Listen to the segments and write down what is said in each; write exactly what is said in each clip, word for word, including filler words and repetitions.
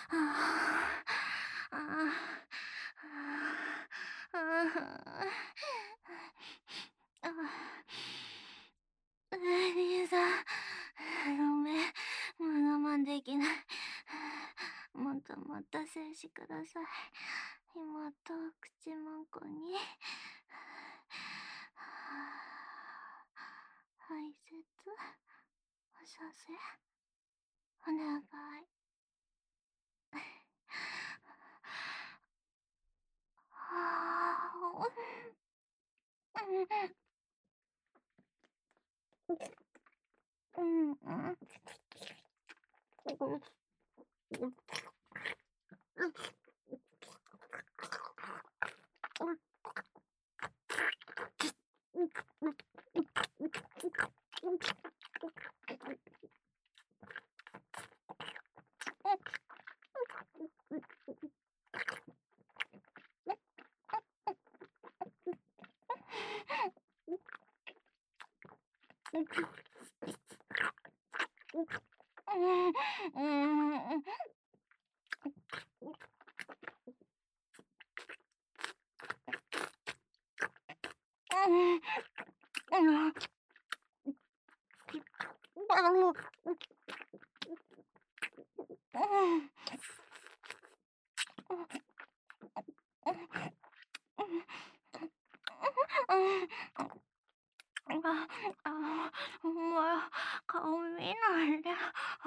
ああ、ああ、兄さん、ごめん、もう我慢できない。もっともっと静止ください。妹を口もこに。排泄お射精お願い。はあ、うん、うん、うん、うん、あ、あ、もう顔見ないで。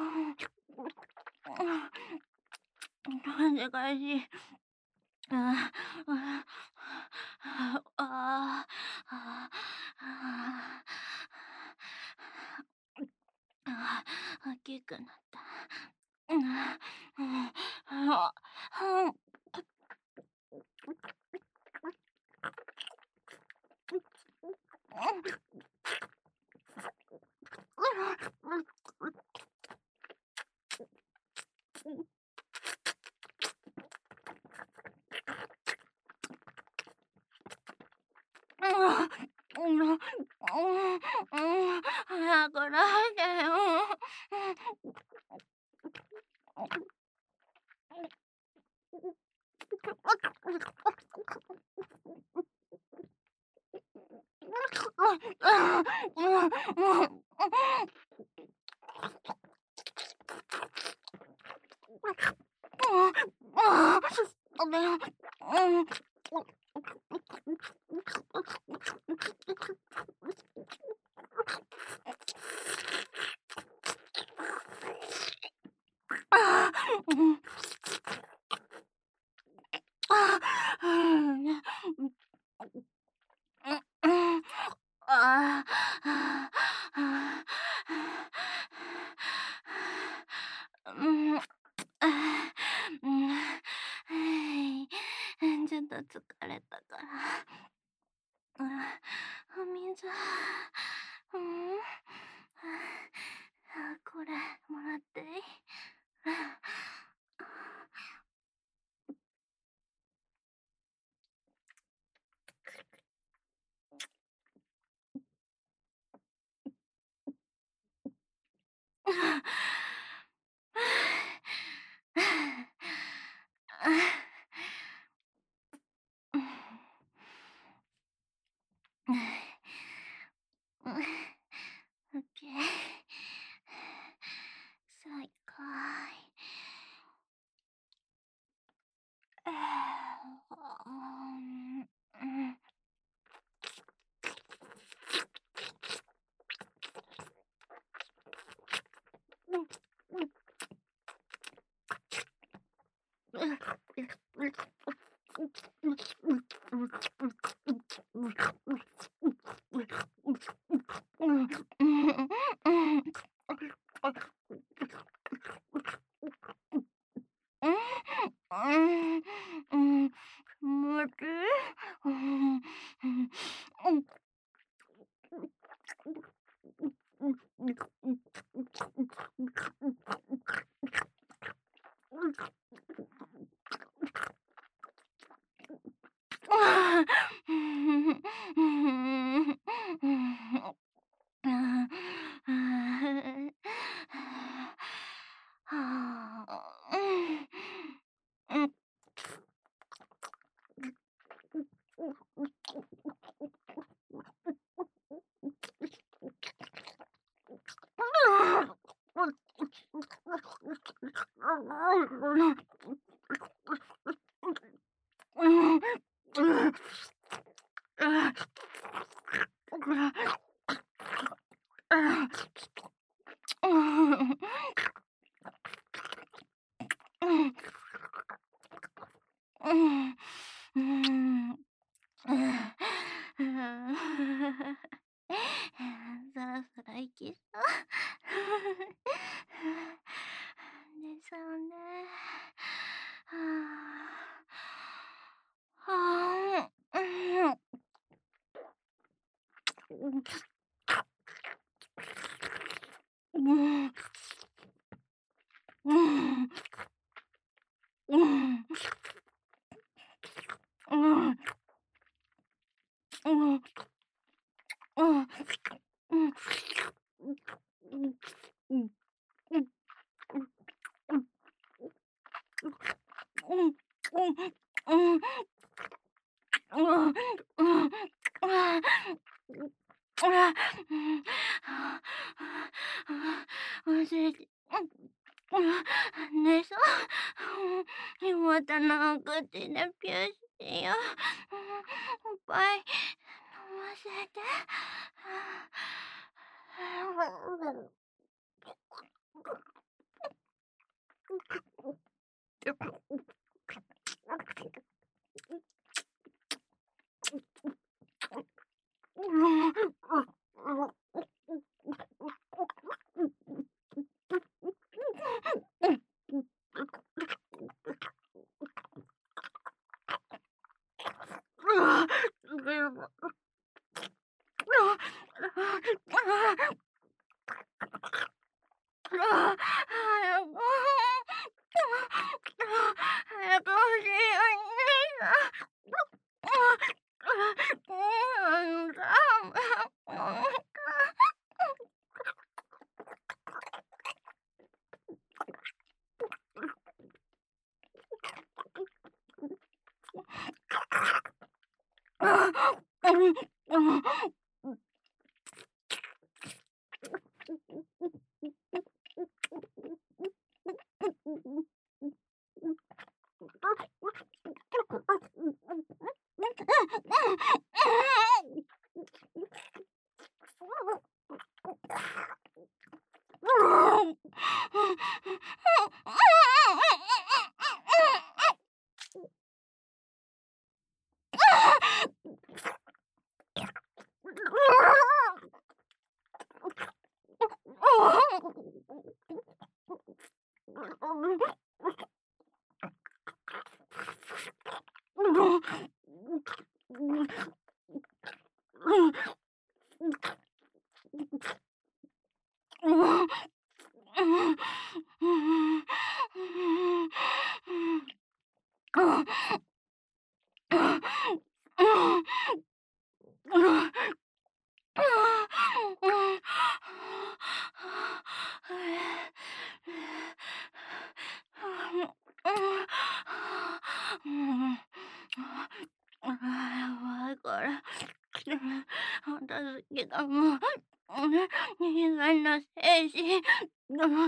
恥ずかしい。ああ、ああ、ああ、あ大きくなった。うん、うん、あ、うん。うん、うん、うん、早く出してよ。ごめん。うん。うん。ああ、うん。うん。ああ、ああ、うん。ああ、うん。はい。ちょっと疲れたから。あ、お水。うん。あ、これもらっていい？オッケー。最高。うん、気持ちいい。うん、うん、 そろそろ行きそう。でしょうね。はあ。はあ。うん。うん。うん。うん。うん。うん。うん。うん。うん。うん。うん。うん。うん。うん。うん。うん、うん、ああ、うん、ああ、うん、はあ、ああ、忘れて、うん、うん、寝そう、うん、妹のお口でピューしてよ、うん、いっぱい飲ませて、早く欲しいよやばいから、片付けがもう、兄さんのせいし、うん、うん、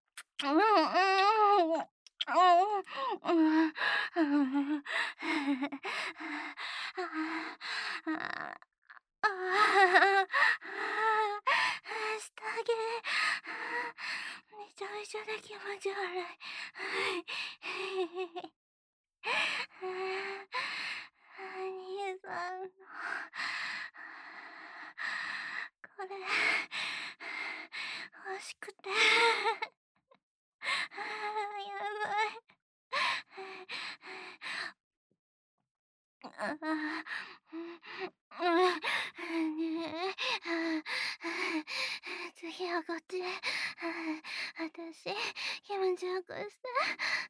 ああ、下着、めちゃめちゃで気持ち悪い。兄さんの、これ、欲しくて。やばい。ああ、ねえ、次はこっちで、私、気持ちよくして。